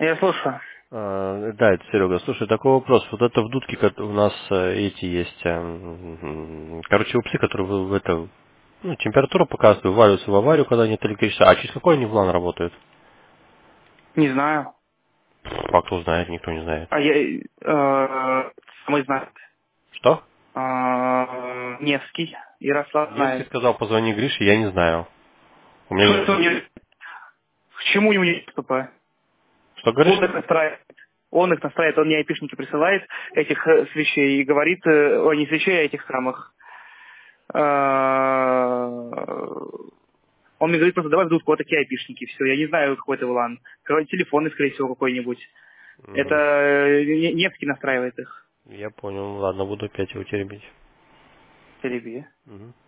Я слушаю. Да, это Серега. Слушай, такой вопрос. Вот это в дудке у нас эти есть, короче, упсы, которые в это, ну, температуру показывают, вываливаются в аварию, когда нет электричества. А через какой они в LAN работают? Не знаю. А кто знает, никто не знает. А я... мы знаем. Что? Невский. Ярослав Невский знает. сказал, позвони Грише, я не знаю. У Что это меня... к чему ему не доступа? Что говоришь? Он их настраивает. Он мне айпишники присылает этих свечей и говорит, не свечей, а этих самых. Он мне говорит просто, давай в дудку, вот такие айпишники, все. Я не знаю, какой это VLAN. Телефонный, скорее всего, какой-нибудь. Это Невский настраивает их. Я понял, ладно, буду опять его теребить. Теребия. Мгм.